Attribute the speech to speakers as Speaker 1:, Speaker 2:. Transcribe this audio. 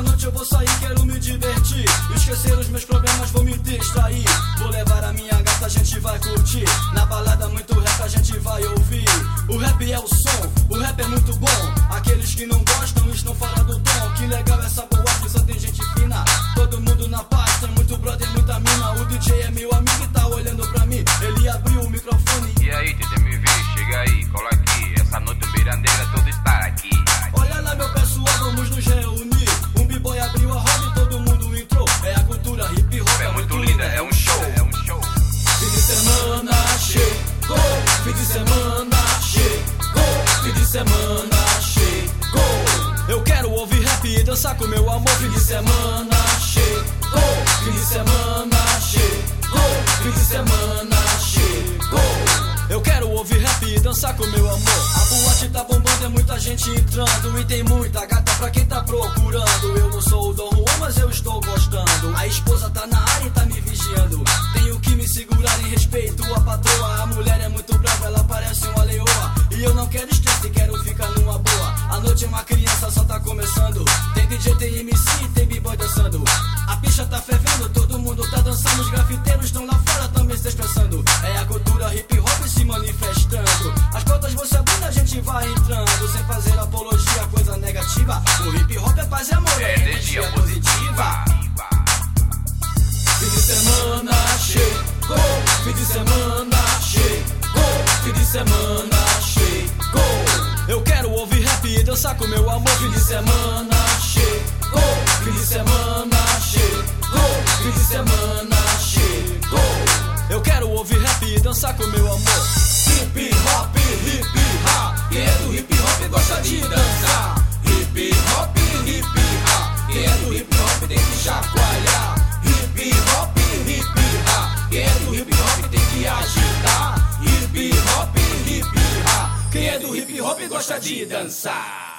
Speaker 1: Essa noite eu vou sair, quero me divertir, esquecer os meus problemas, vou me distrair. Vou levar a minha gata, a gente vai curtir. Na balada muito rap a gente vai ouvir. O rap é o som, o rap é muito bom. Aqueles que não gostam estão fora do tom. Que legal essa boate, só tem gente fina. Todo mundo na paz, tem muito brother, muita mina. O DJ é meu amigo e tá olhando pra mim. Ele abriu o microfone.
Speaker 2: E aí, TTMV, chega aí, cola aqui. Essa noite o Mirandeira todo está aqui.
Speaker 1: Olha lá meu pessoal, vamos nos reunir. Um b-boy abriu a roda e todo mundo entrou. É a cultura hip hop,
Speaker 2: é muito linda, é um show, é um show.
Speaker 1: Fim de semana chegou, fim de semana chegou, fim de semana chegou. Eu quero ouvir rap e dançar com meu amor. Fim de semana chegou, fim de semana chegou, fim de semana chegou. Eu quero ouvir rap e dançar com meu amor. A boate tá bombando, é muita gente entrando. E tem muita gata pra quem tá procurando. Eu não sou o Dom Juan, mas eu estou gostando. A esposa tá na área e tá me vigiando. Tenho que me segurar em respeito à patroa. A mulher é muito brava, ela parece uma leoa. E eu não quero estresse, quero ficar numa boa. A noite é uma criança, só tá começando. Tem DJ, tem MC, tem b-boy dançando. A picha tá fervendo, todo mundo tá dançando. Os grafiteiros estão lá fora também se expressando. É a cultura hip hop se manifestando. As portas vão se abrindo, a gente vai entrando. Sem fazer apologia, coisa negativa. O hip hop é paz e amor,
Speaker 2: é energia positiva.
Speaker 1: Fim de semana chegou, fim de semana chegou, fim de semana chegou. Eu quero ouvir rap e dançar com meu amor. Fim de semana chegou, fim de semana chegou, fim de semana chegou. Eu quero ouvir rap e dançar com meu amor. Hip hop, quem é do hip hop gosta de dançar. Hip hop, quem é do hip hop tem que chacoalhar. Hip hop, quem é do hip hop tem que agitar. Hip hop, quem é do hip hop gosta de dançar.